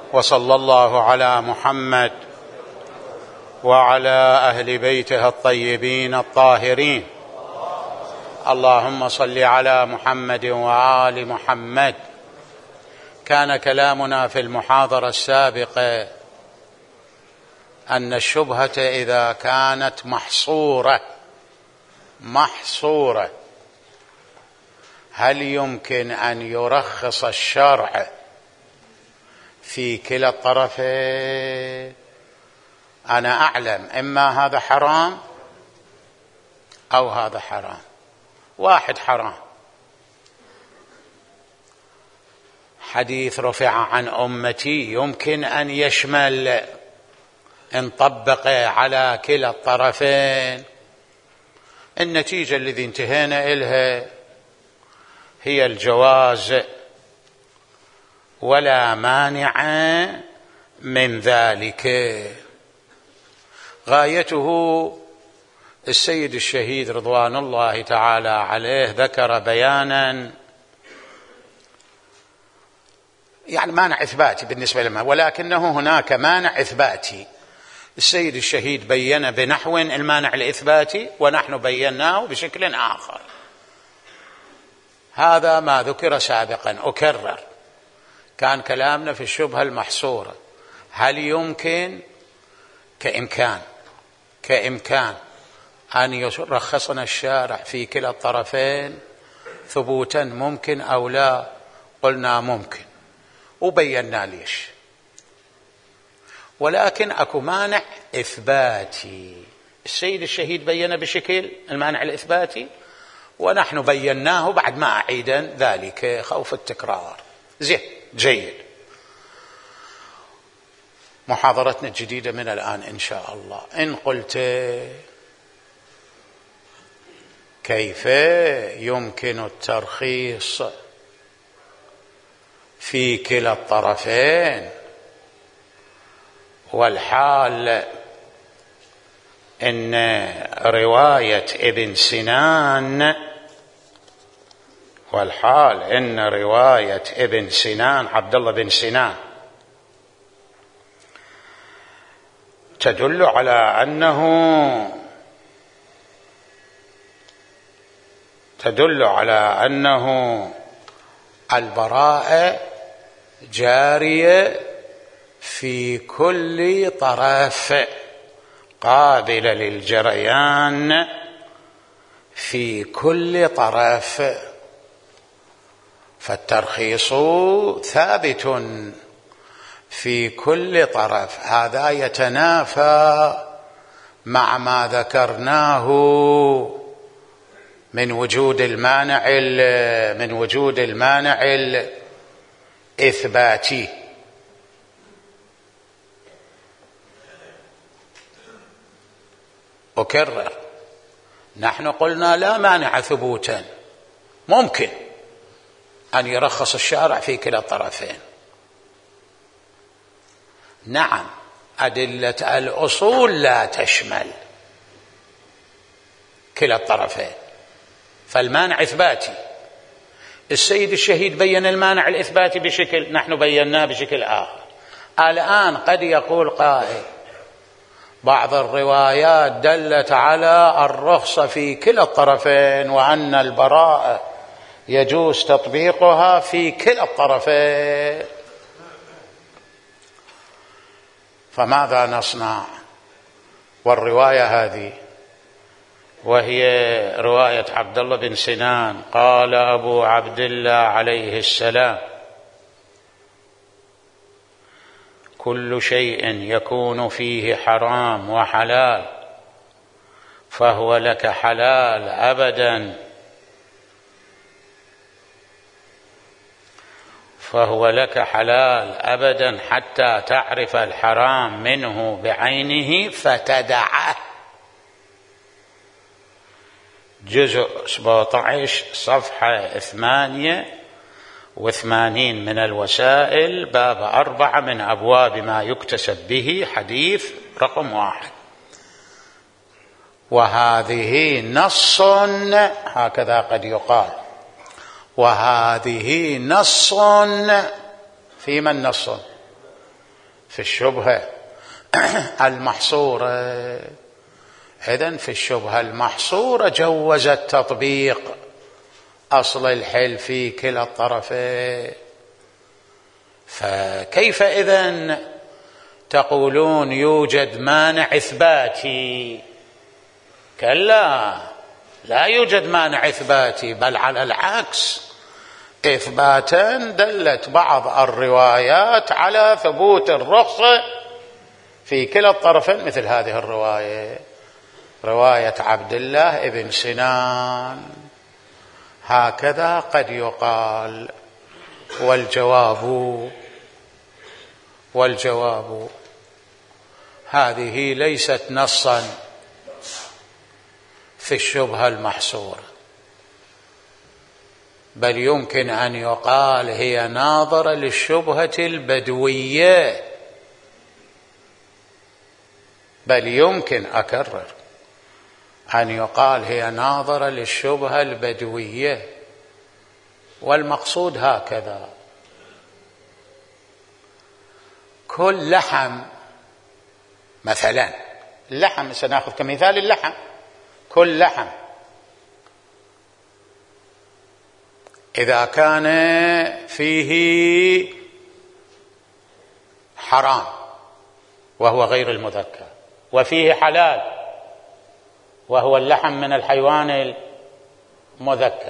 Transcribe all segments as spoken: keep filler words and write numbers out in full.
وصلى الله على محمد وعلى أهل بيته الطيبين الطاهرين. اللهم صل على محمد وآل محمد. كان كلامنا في المحاضرة السابقة أن الشبهة إذا كانت محصورة محصورة هل يمكن أن يرخص الشرع في كلا الطرفين؟ أنا أعلم إما هذا حرام أو هذا حرام. واحد حرام، حديث رفع عن أمتي يمكن أن يشمل إن طبق على كلا الطرفين. النتيجة الذي انتهينا إلها هي الجواز ولا مانع من ذلك. غايته السيد الشهيد رضوان الله تعالى عليه ذكر بيانا يعني مانع إثباتي بالنسبة لما، ولكنه هناك مانع إثباتي. السيد الشهيد بين بنحو المانع الإثباتي ونحن بيناه بشكل آخر. هذا ما ذكر سابقا. أكرر، كان كلامنا في الشبهة المحصورة هل يمكن كإمكان كإمكان أن يرخصنا الشارع في كلا الطرفين ثبوتا ممكن أو لا؟ قلنا ممكن وبينا ليش، ولكن أكو مانع إثباتي. السيد الشهيد بيّن بشكل المانع الإثباتي ونحن بيناه بعد ما أعيدا ذلك خوف التكرار. زين، جيد. محاضرتنا الجديدة من الآن إن شاء الله. إن قلت كيف يمكن الترخيص في كلا الطرفين والحال إن رواية ابن سنان والحال إن رواية ابن سنان عبد الله بن سنان تدل على أنه تدل على أنه البراءة جارية في كل طرف، قابلة للجريان في كل طرف، فالترخيص ثابت في كل طرف. هذا يتنافى مع ما ذكرناه من وجود المانع من وجود المانع الإثباتي. أكرر، نحن قلنا لا مانع ثبوتا، ممكن أن يرخص الشارع في كلا الطرفين. نعم، أدلة الأصول لا تشمل كلا الطرفين، فالمانع إثباتي. السيد الشهيد بيّن المانع الإثباتي بشكل، نحن بيّناه بشكل آخر. الآن قد يقول قائل بعض الروايات دلت على الرخصة في كلا الطرفين وأن البراءة يجوز تطبيقها في كلا الطرفين، فماذا نصنع؟ والرواية هذه وهي رواية عبد الله بن سنان قال أبو عبد الله عليه السلام: كل شيء يكون فيه حرام وحلال فهو لك حلال أبدا فهو لك حلال أبدا حتى تعرف الحرام منه بعينه فتدعه. جزء سبعة عشر صفحة ثمانية وثمانين من الوسائل، باب أربعة من أبواب ما يكتسب به، حديث رقم واحد. وهذه نص، هكذا قد يقال، وهذه نص في من نص في الشبهة المحصورة. إذن في الشبهة المحصورة جوز التطبيق أصل الحل في كلا الطرفين. فكيف إذن تقولون يوجد مانع إثباتي؟ كلا، لا يوجد مانع إثباتي، بل على العكس إثباتا دلت بعض الروايات على ثبوت الرخصة في كلا الطرفين، مثل هذه الرواية، رواية عبد الله ابن سنان. هكذا قد يقال. والجواب والجواب هذه ليست نصا في الشبهة المحصورة، بل يمكن أن يقال هي ناظرة للشبهة البدوية، بل يمكن أكرر أن يقال هي ناظرة للشبهة البدوية. والمقصود هكذا: كل لحم، مثلا اللحم، سنأخذ كمثال اللحم، كل لحم إذا كان فيه حرام وهو غير المذكى، وفيه حلال وهو اللحم من الحيوان المذكى،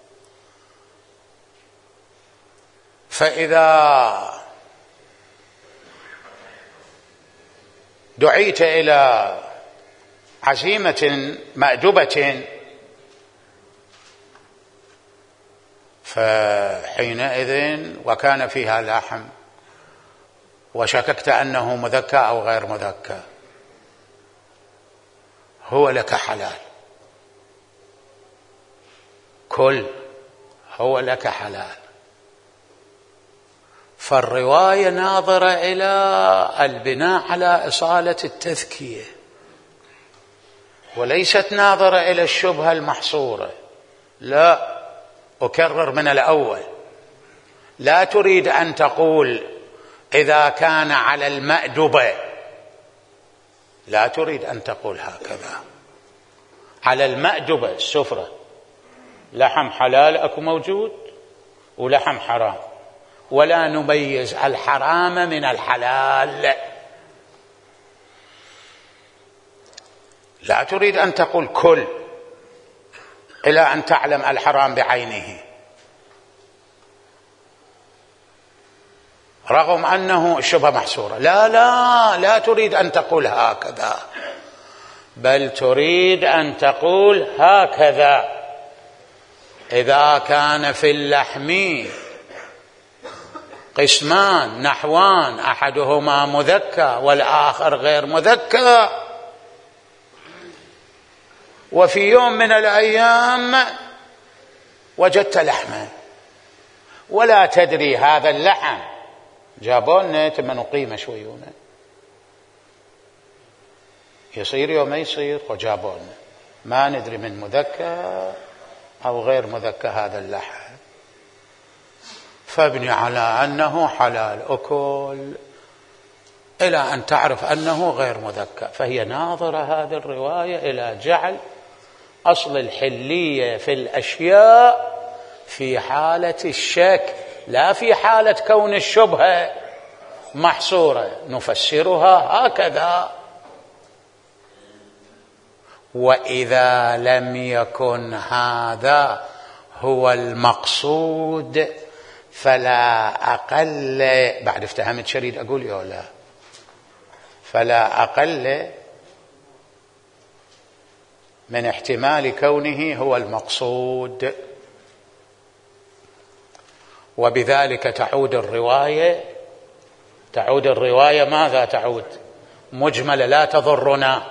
فإذا دعيت إلى عزيمة مأدبة فحينئذ وكان فيها لحم وشككت أنه مذكى أو غير مذكى، هو لك حلال، كل هو لك حلال. فالرواية ناظرة إلى البناء على إصالة التذكية، وليست ناظرة إلى الشبهة المحصورة. لا، أكرر من الأول، لا تريد أن تقول إذا كان على المأدبة، لا تريد أن تقول هكذا. على المأدبة السفرة لحم حلال أكو موجود ولحم حرام، ولا نميز الحرام من الحلال. لا تريد أن تقول كل إلى أن تعلم الحرام بعينه، رغم أنه الشبهة محصورة. لا لا لا تريد أن تقول هكذا، بل تريد أن تقول هكذا: إذا كان في اللحم قسمان نحوان، أحدهما مذكى والآخر غير مذكى، وفي يوم من الأيام وجدت لحما ولا تدري هذا اللحم، جابونا تم نقيمة شويونا، يصير يوم ما يصير، وجابونا ما ندري من مذكى أو غير مذكى هذا اللحم، فابني على أنه حلال أكل إلى أن تعرف أنه غير مذكى. فهي ناظرة هذه الرواية إلى جعل أصل الحلية في الأشياء في حالة الشك، لا في حالة كون الشبهة محصورة. نفسرها هكذا: وإذا لم يكن هذا هو المقصود فلا أقل، بعد افتهمت شريد أقول يا لا، فلا أقل من احتمال كونه هو المقصود. وبذلك تعود الرواية تعود الرواية ماذا تعود؟ مجملة لا تضرنا،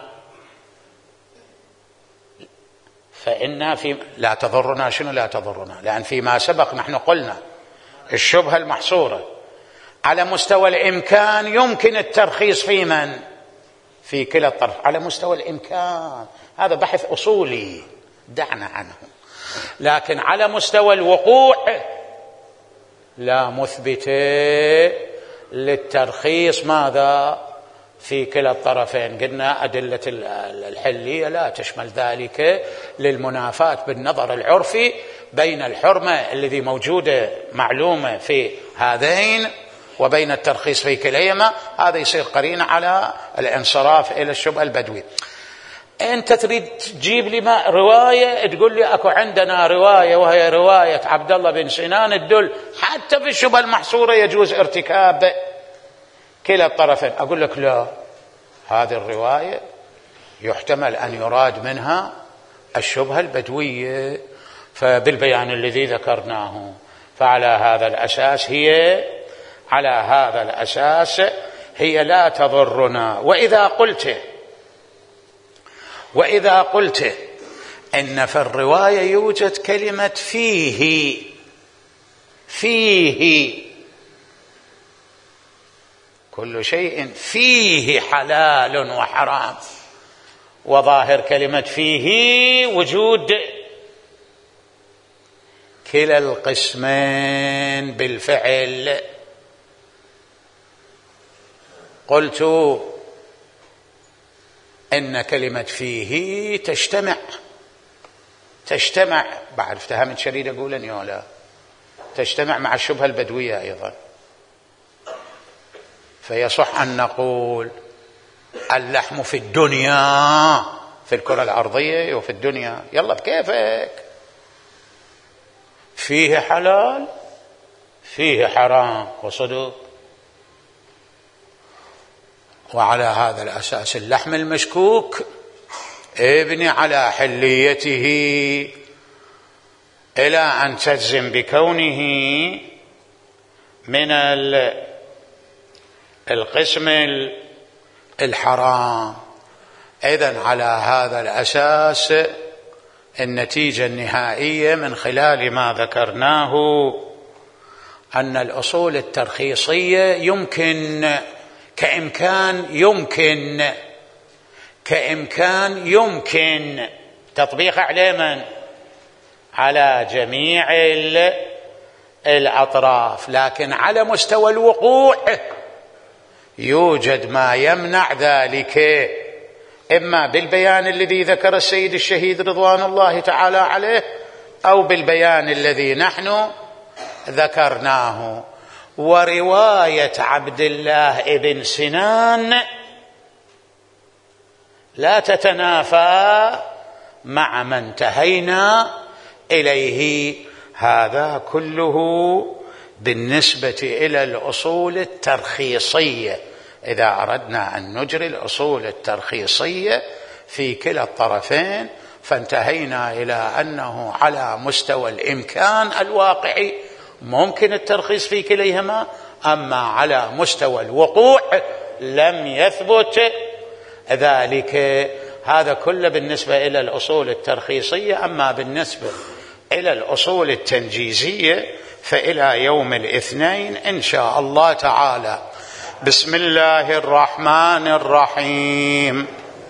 فإنها في لا تضرنا. شنو لا تضرنا؟ لأن فيما سبق نحن قلنا الشبهة المحصورة على مستوى الإمكان يمكن الترخيص في من؟ في كلا الطرف، على مستوى الإمكان. هذا بحث أصولي دعنا عنه. لكن على مستوى الوقوع لا مثبت للترخيص ماذا في كلا الطرفين. قلنا أدلة الحلية لا تشمل ذلك للمنافاة بالنظر العرفي بين الحرمة الذي موجودة معلومة في هذين وبين الترخيص في كليهما، هذا يصير قرينة على الانصراف إلى الشبهة البدوية. أنت تريد تجيب لي ما رواية تقول لي أكو عندنا رواية وهي رواية عبد الله بن سنان تدل حتى في الشبهة المحصورة يجوز ارتكاب كلا الطرفين. أقول لك لا، هذه الرواية يحتمل أن يراد منها الشبهة البدوية، فبالبيان الذي ذكرناه فعلى هذا الأساس هي على هذا الأساس هي لا تضرنا. وإذا قلت وإذا قلت إن في الرواية يوجد كلمة فيه فيه كل شيء فيه حلال وحرام، وظاهر كلمة فيه وجود كلا القسمين بالفعل. قلت إن كلمة فيه تجتمع تجتمع بعد افتهمت شديد أقول أن يولا تجتمع مع الشبهة البدوية أيضا، فيصح أن نقول اللحم في الدنيا في الكرة الأرضية وفي الدنيا يلا بكيفك، فيه حلال فيه حرام وصدق. وعلى هذا الأساس اللحم المشكوك ابني على حليته إلى أن تجزم بكونه من القسم الحرام. إذن على هذا الأساس النتيجة النهائية من خلال ما ذكرناه أن الأصول الترخيصية يمكن كإمكان يمكن كإمكان يمكن تطبيق على من؟ على جميع الأطراف، لكن على مستوى الوقوع يوجد ما يمنع ذلك، إما بالبيان الذي ذكر السيد الشهيد رضوان الله تعالى عليه أو بالبيان الذي نحن ذكرناه. ورواية عبد الله بن سنان لا تتنافى مع ما انتهينا إليه. هذا كله بالنسبة إلى الأصول الترخيصية. إذا أردنا أن نجري الأصول الترخيصية في كلا الطرفين فانتهينا إلى أنه على مستوى الإمكان الواقعي ممكن الترخيص في كليهما، أما على مستوى الوقوع لم يثبت ذلك. هذا كله بالنسبة إلى الأصول الترخيصية. أما بالنسبة إلى الأصول التنجيزية فإلى يوم الاثنين إن شاء الله تعالى. بسم الله الرحمن الرحيم.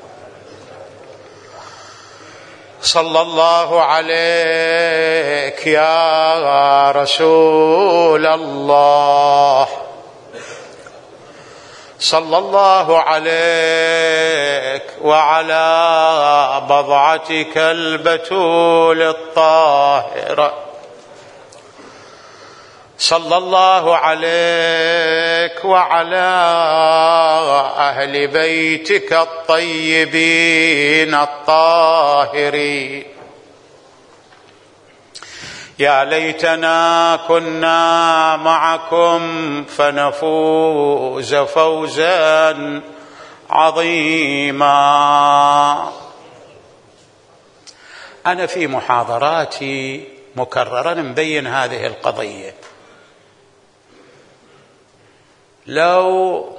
صلى الله عليك يا رسول الله، صلى الله عليك وعلى بضعتك البتول الطاهرة، صلى الله عليك وعلى أهل بيتك الطيبين الطاهرين. يا ليتنا كنا معكم فنفوز فوزا عظيما. أنا في محاضراتي مكررا مبين هذه القضية. لو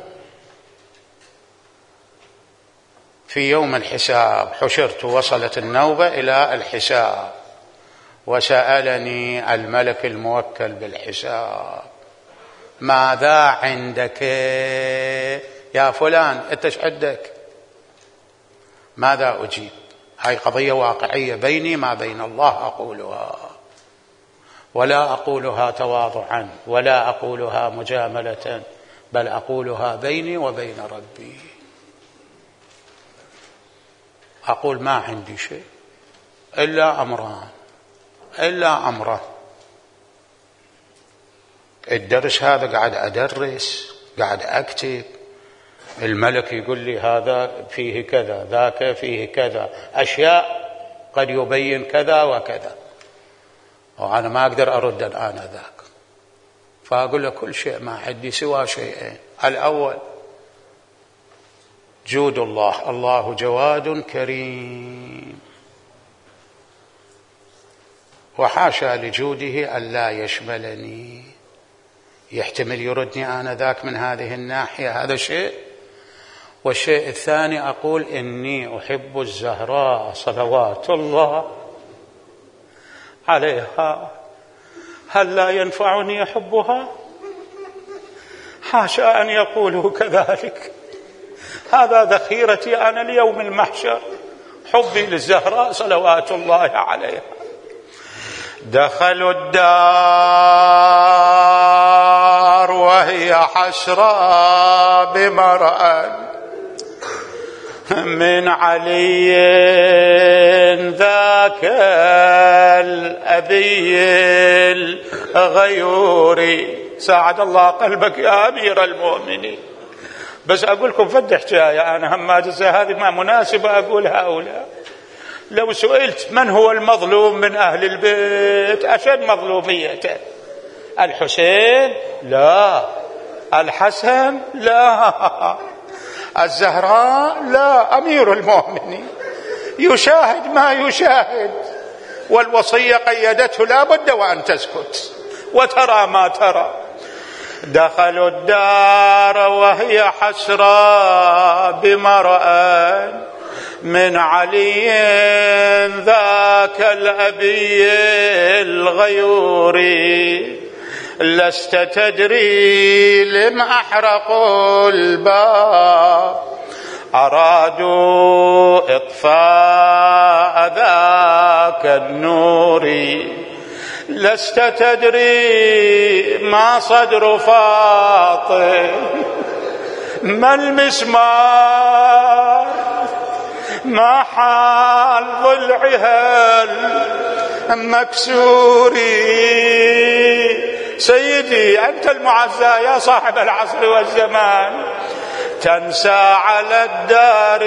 في يوم الحساب حشرت وصلت النوبة إلى الحساب وسألني الملك الموكل بالحساب ماذا عندك يا فلان، أنت ايش عندك؟ ماذا أجيب؟ هاي قضية واقعية بيني ما بين الله أقولها، ولا أقولها تواضعا ولا أقولها مجاملة، بل أقولها بيني وبين ربي. أقول ما عندي شيء إلا أمران، إلا أمره. الدرس هذا قاعد أدرس، قاعد أكتب، الملك يقول لي هذا فيه كذا، ذاك فيه كذا، أشياء قد يبين كذا وكذا، وأنا ما أقدر أرد الآن ذاك. فأقول له كل شيء ما عندي سوى شيئين. الأول جود الله، الله جواد كريم، وحاشا لجوده أن لا يشملني. يحتمل يردني أنا ذاك من هذه الناحية، هذا شيء. والشيء الثاني أقول إني أحب الزهراء صلوات الله عليها، هل لا ينفعني حبها؟ حاشا أن يقولوا كذلك. هذا ذخيرتي أنا ليوم المحشر، حبي للزهراء صلوات الله عليها. دخلوا الدار وهي حسرى بمرأة من علي ذاك الأبي الغيور. ساعد الله قلبك يا أمير المؤمنين. بس أقول لكم فد حكاية، أنا هم هذه ما مناسبة أقولها أولا. لو سئلت من هو المظلوم من أهل البيت أشد مظلوميته، الحسين؟ لا. الحسن؟ لا. الزهراء؟ لا. أمير المؤمنين يشاهد ما يشاهد، والوصية قيدته لا بد وأن تسكت وترى ما ترى. دخلوا الدار وهي حسرى بمرأة من علي ذاك الأبي الغيور. لست تدري لم أحرقوا الباب، أرادوا إطفاء ذاك النور. لست تدري ما صدر فاطم، ما المسمار، ما حال ضلعها المكسور. سيدي أنت المعزى يا صاحب العصر والزمان، تنسى على الدار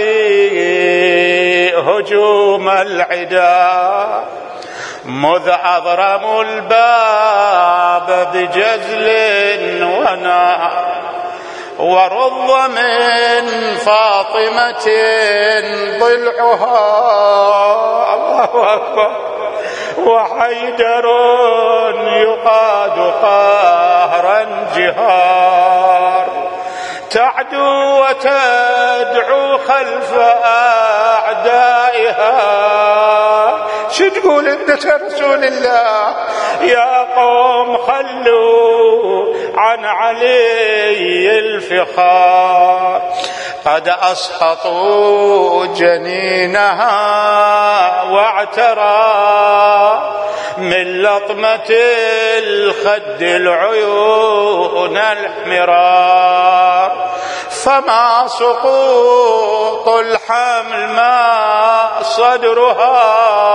هجوم العدا، مذ أضرموا الباب بجزل ونار، ورض من فاطمة ضلعها، الله أكبر، وحيدر يقاد قهرا جهار، تعدو وتدعو خلف أعدائها. شو تقول ابنة رسول الله؟ يا قوم خلوا عن علي الفخار، قد أسقطوا جنينها واعترى من لطمة الخد العيون الحمرار. فما سقوط الحمل ما صدرها،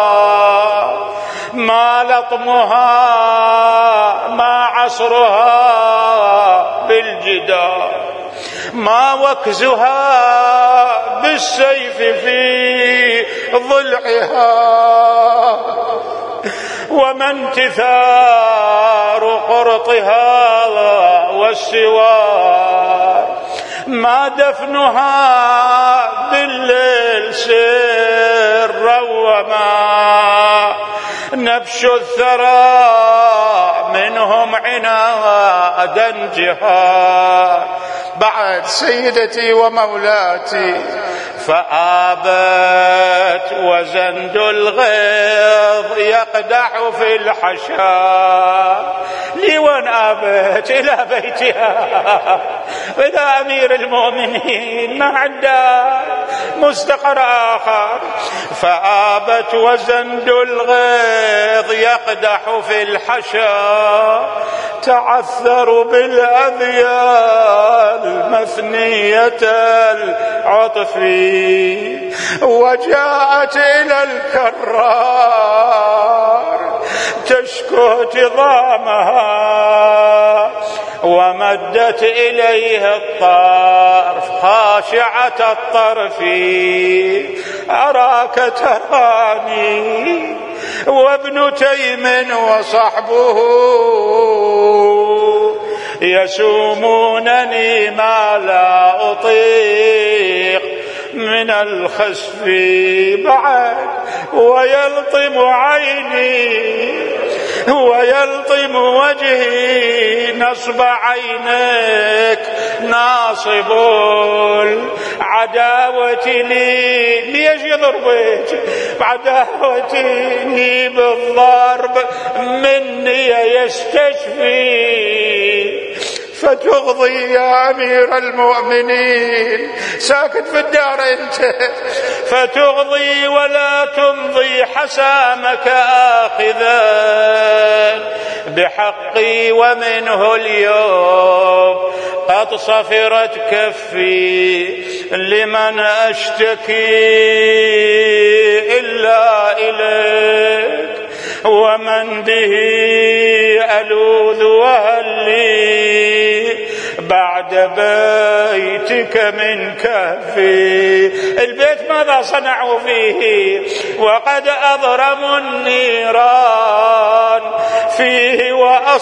ما لطمها ما عصرها بالجدار، ما وكزها بالسيف في ضلعها، وما انتثار قرطها والسوار، ما دفنها بالليل سرا، وما نبش الثرى منهم عنادا جهار. بعد سيدتي ومولاتي فآبت وزند الغيظ يقدح في الحشا. لي وين آبت؟ إلى بيتها، إلى أمير المؤمنين، ما عنده مستقر آخر. فآبت وزند الغيظ يقدح في الحشا، تعثر بالأذيال مثنية العطف، وجاءت إلى الكرار تشكو تضامها، ومدت إليه الطرف خاشعة الطرف، أراك تراني وابن تيم وصحبه يسومونني ما لا أطيق من الخسف بعد، ويلطم عيني ويلطم وجهي نصب عينك ناصب العداوة لي. ليش يضربك؟ عداوتي لي بالضرب مني يستشفي، فتغضي يا أمير المؤمنين، ساكت في الدار أنت، فتغضي ولا تمضي حسامك آخذا بحقي، ومنه اليوم قد صفرت كفي، لمن أشتكي إلا إليك، ومن به ألوذ، وهل لي بعد بيتك من كهفي. البيت ماذا صنعوا فيه؟ وقد أضرموا النيران فيه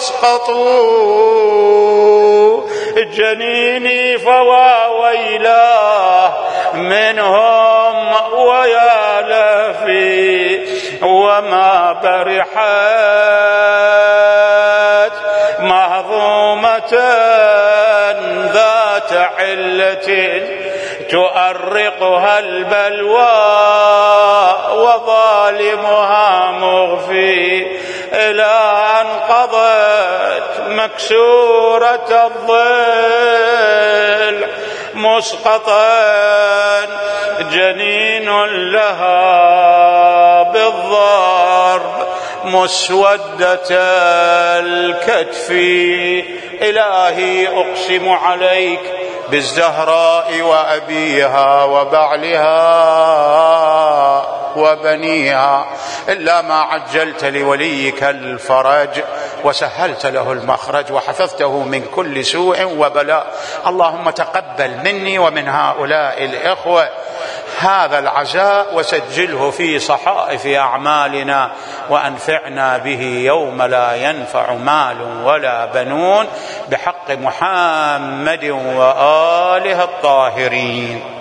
وأسقطوا جنيني، فوا ويلاه منهم ويا لفي، وما برحت مهضومة ذات علة تؤرقها البلوى، وظالمها مغفي إلى أن قضت مكسورة الضلع مسقطا جنين لها بالضرب مسودة الكتف. إلهي أقسم عليك بالزهراء وأبيها وبعلها وبنيها، إلا ما عجلت لوليك الفرج وسهلت له المخرج وحفظته من كل سوء وبلاء. اللهم تقبل مني ومن هؤلاء الإخوة هذا العزاء وسجله في صحائف أعمالنا، وأنفعنا به يوم لا ينفع مال ولا بنون، بحق محمد وآله الطاهرين.